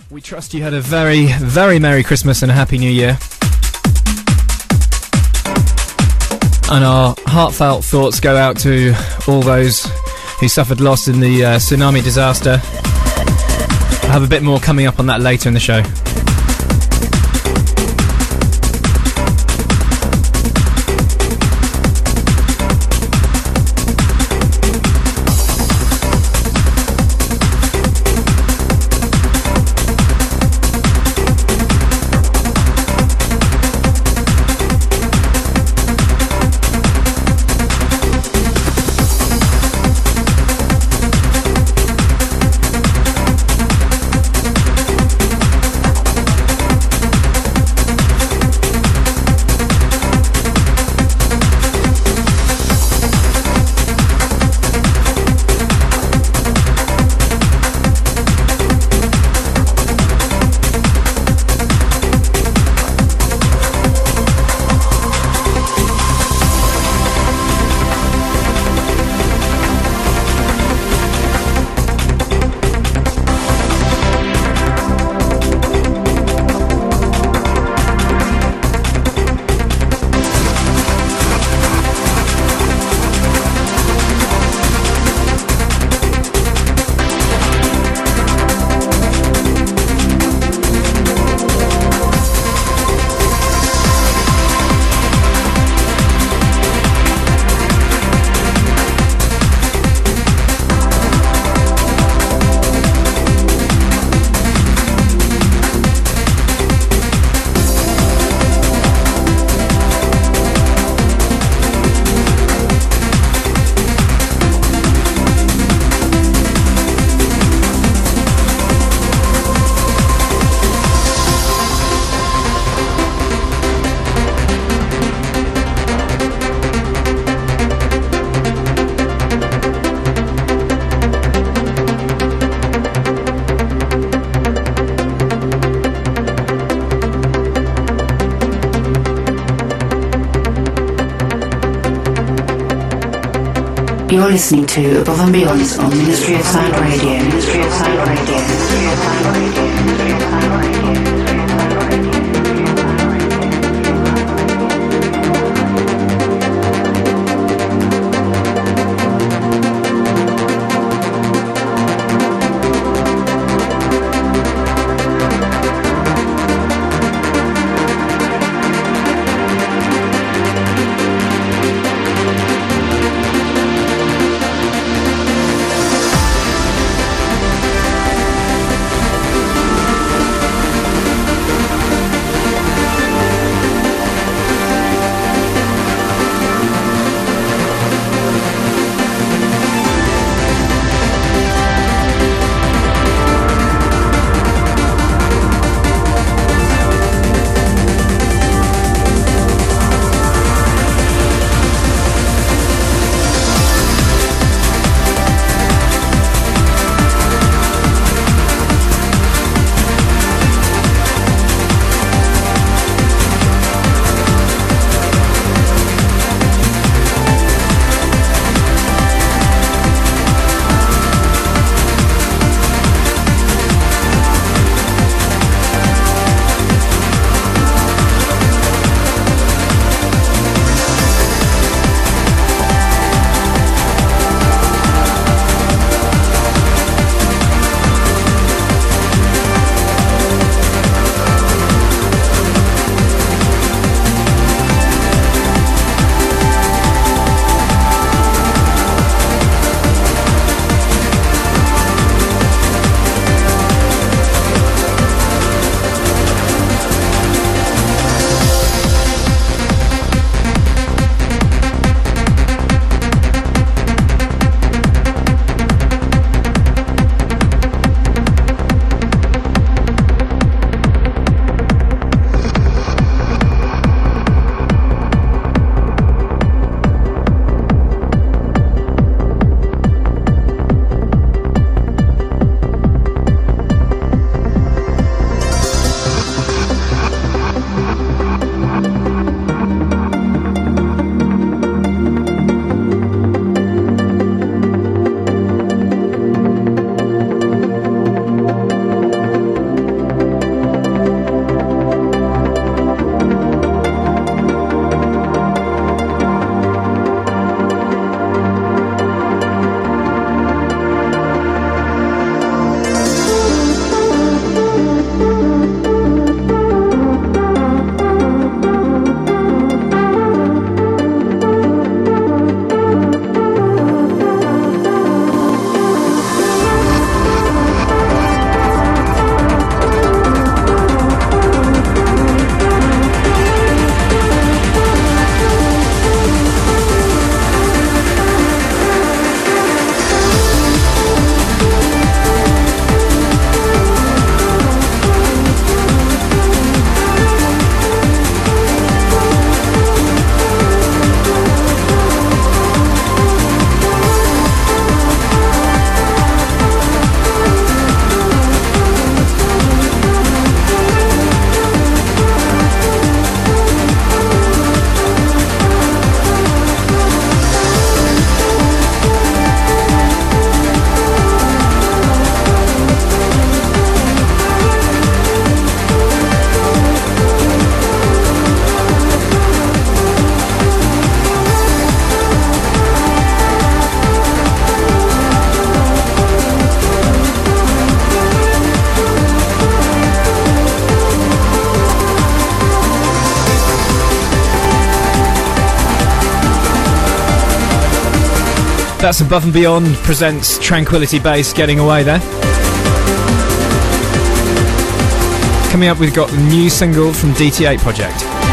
We trust you had a very, very Merry Christmas and a Happy New Year. And our heartfelt thoughts go out to all those who suffered loss in the tsunami disaster. I'll have a bit more coming up on that later in the show. You're listening to Above and Beyond on Ministry of Sound Radio. Ministry of Sound Radio. Ministry of Sound Radio. Ministry of Sound Radio. That's Above and Beyond presents Tranquility Base Getting Away there. Coming up, we've got the new single from DT8 Project.